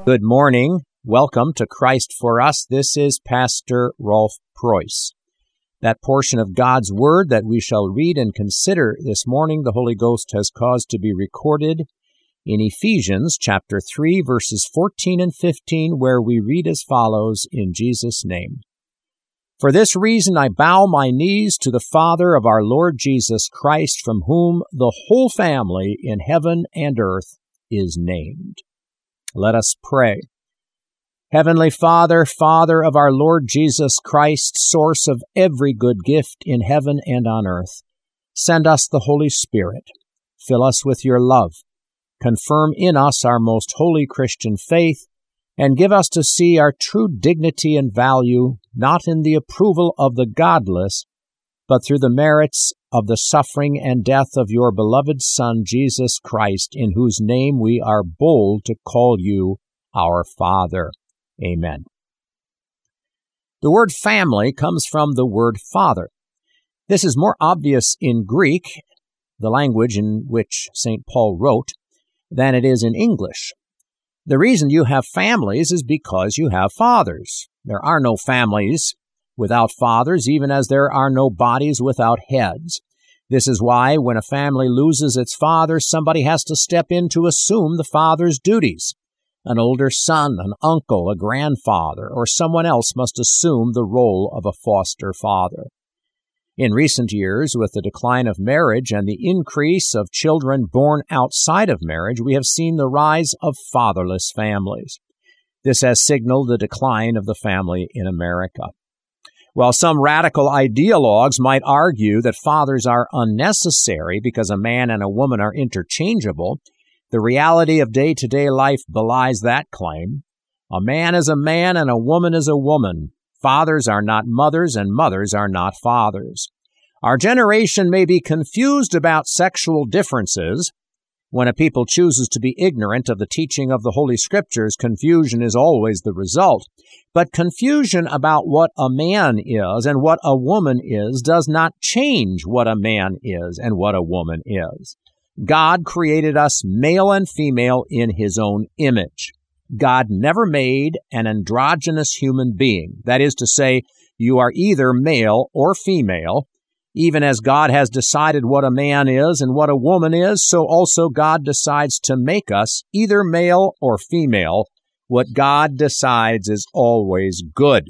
Good morning. Welcome to Christ for Us. This is Pastor Rolf Preuss. That portion of God's Word that we shall read and consider this morning, the Holy Ghost has caused to be recorded in Ephesians chapter 3, verses 14 and 15, where we read as follows in Jesus' name. For this reason I bow my knees to the Father of our Lord Jesus Christ, from whom the whole family in heaven and earth is named. Let us pray. Heavenly Father, Father of our Lord Jesus Christ, source of every good gift in heaven and on earth, send us the Holy Spirit. Fill us with your love. Confirm in us our most holy Christian faith, and give us to see our true dignity and value, not in the approval of the godless, but through the merits of the suffering and death of your beloved Son, Jesus Christ, in whose name we are bold to call you our Father. Amen. The word family comes from the word father. This is more obvious in Greek, the language in which St. Paul wrote, than it is in English. The reason you have families is because you have fathers. There are no families without fathers, even as there are no bodies without heads. This is why when a family loses its father, somebody has to step in to assume the father's duties. An older son, an uncle, a grandfather, or someone else must assume the role of a foster father. In recent years, with the decline of marriage and the increase of children born outside of marriage, we have seen the rise of fatherless families. This has signaled the decline of the family in America. While some radical ideologues might argue that fathers are unnecessary because a man and a woman are interchangeable, the reality of day-to-day life belies that claim. A man is a man and a woman is a woman. Fathers are not mothers and mothers are not fathers. Our generation may be confused about sexual differences. When a people chooses to be ignorant of the teaching of the Holy Scriptures, confusion is always the result. But confusion about what a man is and what a woman is does not change what a man is and what a woman is. God created us male and female in His own image. God never made an androgynous human being. That is to say, you are either male or female. Even as God has decided what a man is and what a woman is, so also God decides to make us either male or female. What God decides is always good.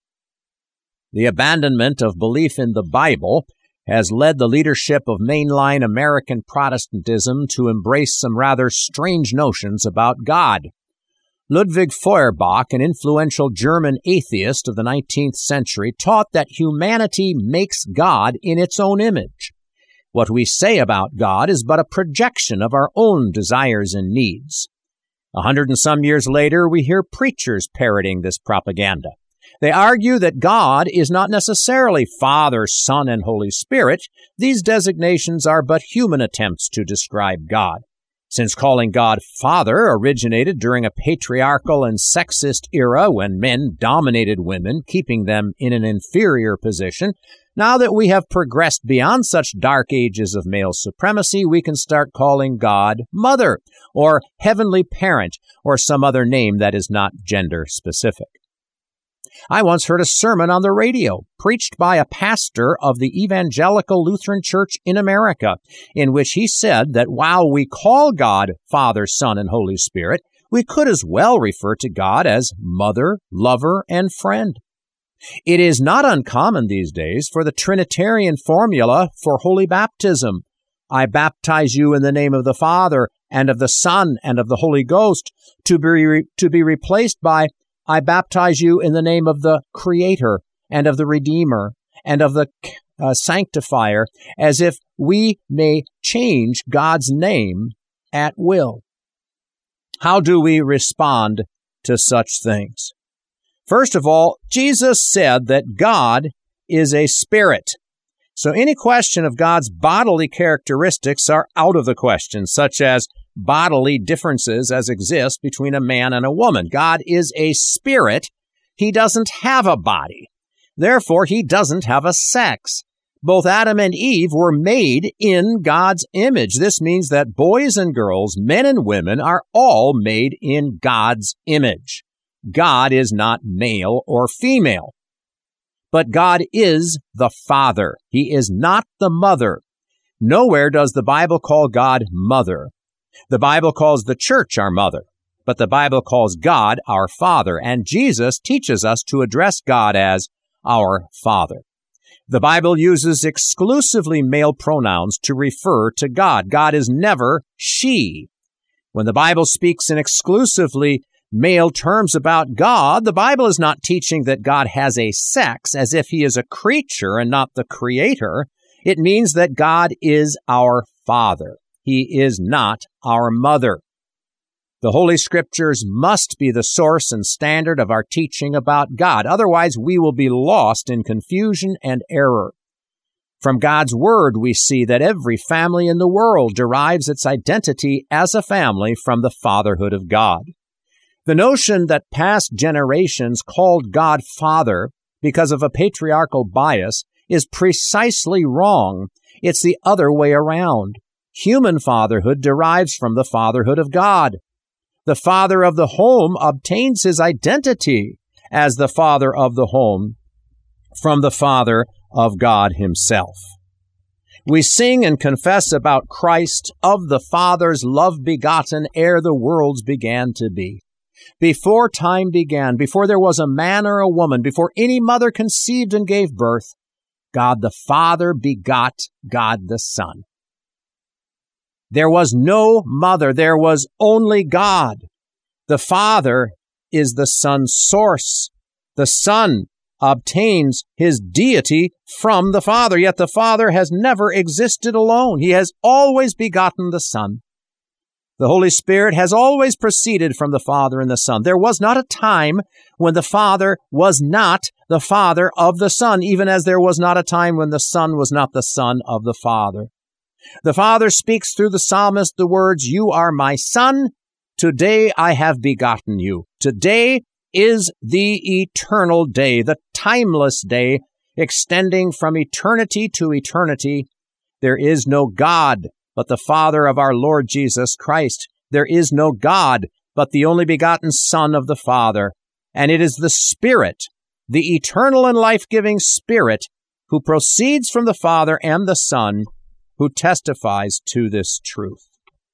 The abandonment of belief in the Bible has led the leadership of mainline American Protestantism to embrace some rather strange notions about God. Ludwig Feuerbach, an influential German atheist of the 19th century, taught that humanity makes God in its own image. What we say about God is but a projection of our own desires and needs. 100 and some years later, we hear preachers parroting this propaganda. They argue that God is not necessarily Father, Son, and Holy Spirit. These designations are but human attempts to describe God. Since calling God Father originated during a patriarchal and sexist era when men dominated women, keeping them in an inferior position, now that we have progressed beyond such dark ages of male supremacy, we can start calling God Mother, or Heavenly Parent, or some other name that is not gender-specific. I once heard a sermon on the radio, preached by a pastor of the Evangelical Lutheran Church in America, in which he said that while we call God Father, Son, and Holy Spirit, we could as well refer to God as Mother, Lover, and Friend. It is not uncommon these days for the Trinitarian formula for holy baptism. I baptize you in the name of the Father, and of the Son, and of the Holy Ghost, to be replaced by I baptize you in the name of the Creator and of the Redeemer and of the Sanctifier, as if we may change God's name at will. How do we respond to such things? First of all, Jesus said that God is a spirit. So any question of God's bodily characteristics are out of the question, such as bodily differences as exist between a man and a woman. God is a spirit. He doesn't have a body. Therefore, he doesn't have a sex. Both Adam and Eve were made in God's image. This means that boys and girls, men and women, are all made in God's image. God is not male or female. But God is the Father. He is not the mother. Nowhere does the Bible call God mother. The Bible calls the church our mother, but the Bible calls God our Father, and Jesus teaches us to address God as our Father. The Bible uses exclusively male pronouns to refer to God. God is never she. When the Bible speaks in exclusively male terms about God, the Bible is not teaching that God has a sex as if he is a creature and not the creator. It means that God is our Father. He is not our mother. The Holy Scriptures must be the source and standard of our teaching about God. Otherwise, we will be lost in confusion and error. From God's Word, we see that every family in the world derives its identity as a family from the fatherhood of God. The notion that past generations called God Father because of a patriarchal bias is precisely wrong. It's the other way around. Human fatherhood derives from the fatherhood of God. The father of the home obtains his identity as the father of the home from the Father of God himself. We sing and confess about Christ, of the Father's love begotten ere the worlds began to be. Before time began, before there was a man or a woman, before any mother conceived and gave birth, God the Father begot God the Son. There was no mother. There was only God. The Father is the Son's source. The Son obtains his deity from the Father, yet the Father has never existed alone. He has always begotten the Son. The Holy Spirit has always proceeded from the Father and the Son. There was not a time when the Father was not the Father of the Son, even as there was not a time when the Son was not the Son of the Father. The Father speaks through the psalmist the words, "You are my Son, today I have begotten you." Today is the eternal day, the timeless day, extending from eternity to eternity. There is no God but the Father of our Lord Jesus Christ. There is no God but the only begotten Son of the Father. And it is the Spirit, the eternal and life-giving Spirit, who proceeds from the Father and the Son, who testifies to this truth.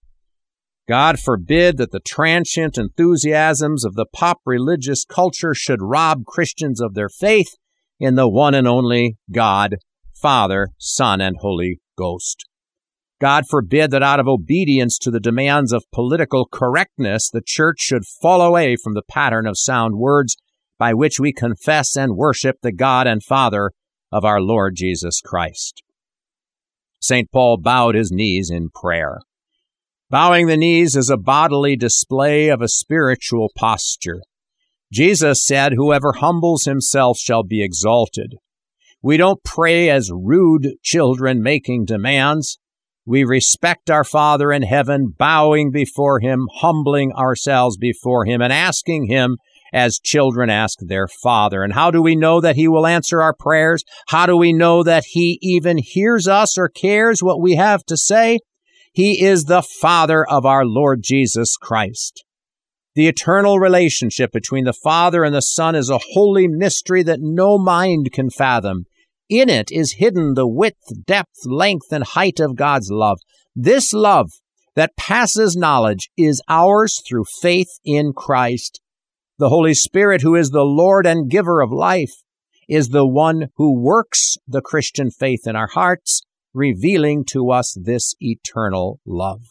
God forbid that the transient enthusiasms of the pop religious culture should rob Christians of their faith in the one and only God, Father, Son, and Holy Ghost. God forbid that out of obedience to the demands of political correctness, the church should fall away from the pattern of sound words by which we confess and worship the God and Father of our Lord Jesus Christ. St. Paul bowed his knees in prayer. Bowing the knees is a bodily display of a spiritual posture. Jesus said, "Whoever humbles himself shall be exalted." We don't pray as rude children making demands. We respect our Father in heaven, bowing before him, humbling ourselves before him, and asking him as children ask their Father. And how do we know that he will answer our prayers? How do we know that he even hears us or cares what we have to say? He is the Father of our Lord Jesus Christ. The eternal relationship between the Father and the Son is a holy mystery that no mind can fathom. In it is hidden the width, depth, length, and height of God's love. This love that passes knowledge is ours through faith in Christ. The Holy Spirit, who is the Lord and giver of life, is the one who works the Christian faith in our hearts, revealing to us this eternal love.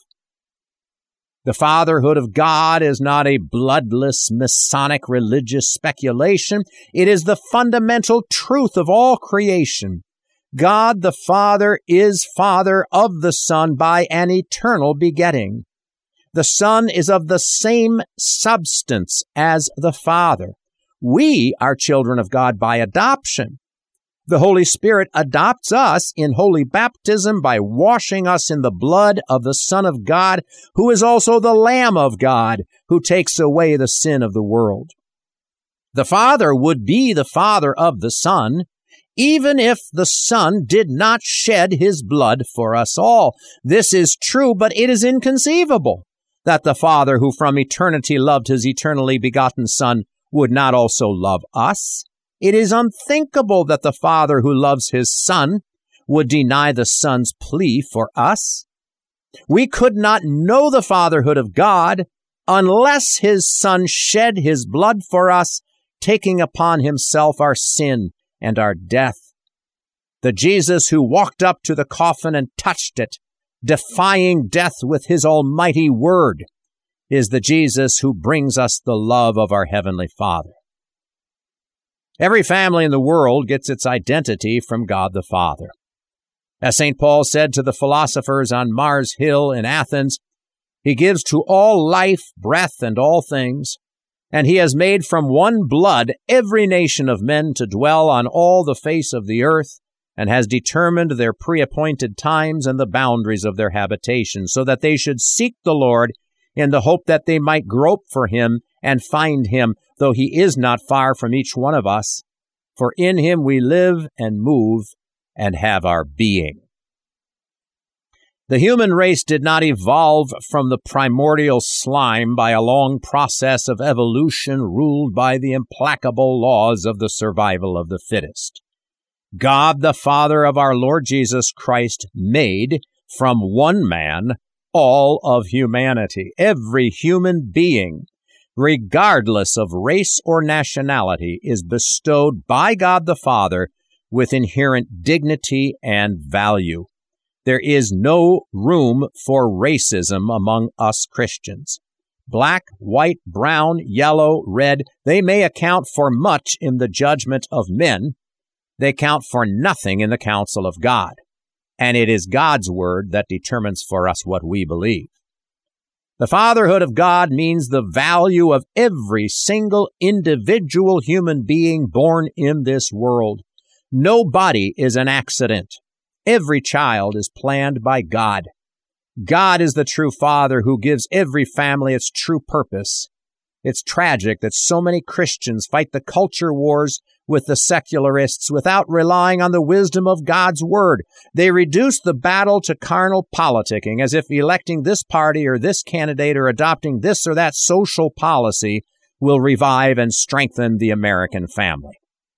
The fatherhood of God is not a bloodless Masonic religious speculation. It is the fundamental truth of all creation. God the Father is Father of the Son by an eternal begetting. The Son is of the same substance as the Father. We are children of God by adoption. The Holy Spirit adopts us in holy baptism by washing us in the blood of the Son of God, who is also the Lamb of God, who takes away the sin of the world. The Father would be the Father of the Son even if the Son did not shed his blood for us all. This is true, but it is inconceivable that the Father, who from eternity loved his eternally begotten Son, would not also love us. It is unthinkable that the Father, who loves his Son, would deny the Son's plea for us. We could not know the fatherhood of God unless his Son shed his blood for us, taking upon himself our sin and our death. The Jesus who walked up to the coffin and touched it, defying death with his almighty word, is the Jesus who brings us the love of our Heavenly Father. Every family in the world gets its identity from God the Father. As St. Paul said to the philosophers on Mars Hill in Athens, he gives to all life, breath, and all things, and he has made from one blood every nation of men to dwell on all the face of the earth, and has determined their pre-appointed times and the boundaries of their habitation, so that they should seek the Lord in the hope that they might grope for him and find him, though he is not far from each one of us. For in him we live and move and have our being. The human race did not evolve from the primordial slime by a long process of evolution ruled by the implacable laws of the survival of the fittest. God, the Father of our Lord Jesus Christ, made from one man all of humanity. Every human being, regardless of race or nationality, is bestowed by God the Father with inherent dignity and value. There is no room for racism among us Christians. Black, white, brown, yellow, red, they may account for much in the judgment of men. They count for nothing in the counsel of God. And it is God's word that determines for us what we believe. The fatherhood of God means the value of every single individual human being born in this world. Nobody is an accident. Every child is planned by God. God is the true Father who gives every family its true purpose. It's tragic that so many Christians fight the culture wars with the secularists without relying on the wisdom of God's Word. They reduce the battle to carnal politicking, as if electing this party or this candidate or adopting this or that social policy will revive and strengthen the American family.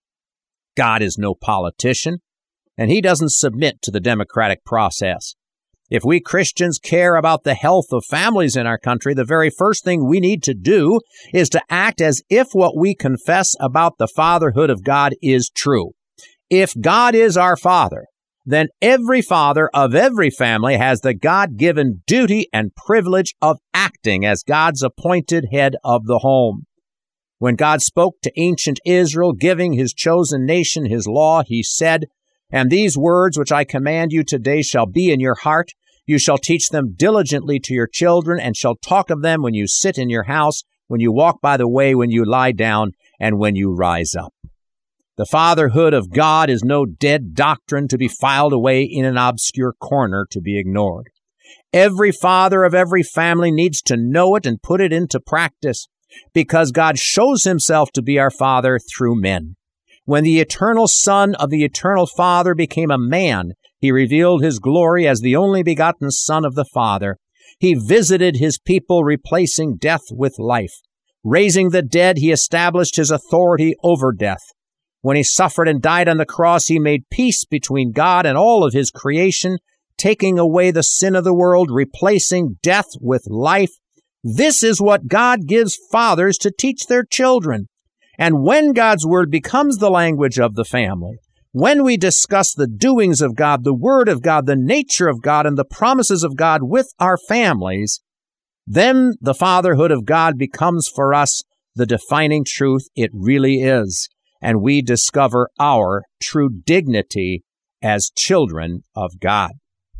God is no politician, and he doesn't submit to the democratic process. If we Christians care about the health of families in our country, the very first thing we need to do is to act as if what we confess about the fatherhood of God is true. If God is our Father, then every father of every family has the God-given duty and privilege of acting as God's appointed head of the home. When God spoke to ancient Israel, giving his chosen nation his law, he said, "And these words which I command you today shall be in your heart. You shall teach them diligently to your children, and shall talk of them when you sit in your house, when you walk by the way, when you lie down, and when you rise up." The fatherhood of God is no dead doctrine to be filed away in an obscure corner to be ignored. Every father of every family needs to know it and put it into practice, because God shows himself to be our Father through men. When the eternal Son of the eternal Father became a man, he revealed his glory as the only begotten Son of the Father. He visited his people, replacing death with life. Raising the dead, he established his authority over death. When he suffered and died on the cross, he made peace between God and all of his creation, taking away the sin of the world, replacing death with life. This is what God gives fathers to teach their children. And when God's word becomes the language of the family, when we discuss the doings of God, the word of God, the nature of God, and the promises of God with our families, then the fatherhood of God becomes for us the defining truth it really is, and we discover our true dignity as children of God.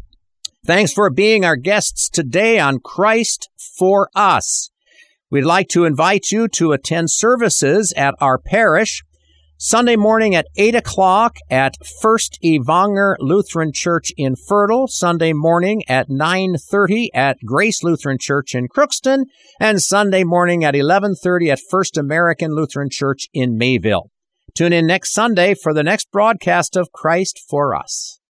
Thanks for being our guests today on Christ for Us. We'd like to invite you to attend services at our parish Sunday morning at 8 o'clock at First Evanger Lutheran Church in Fertile, Sunday morning at 9:30 at Grace Lutheran Church in Crookston, and Sunday morning at 11:30 at First American Lutheran Church in Mayville. Tune in next Sunday for the next broadcast of Christ for Us.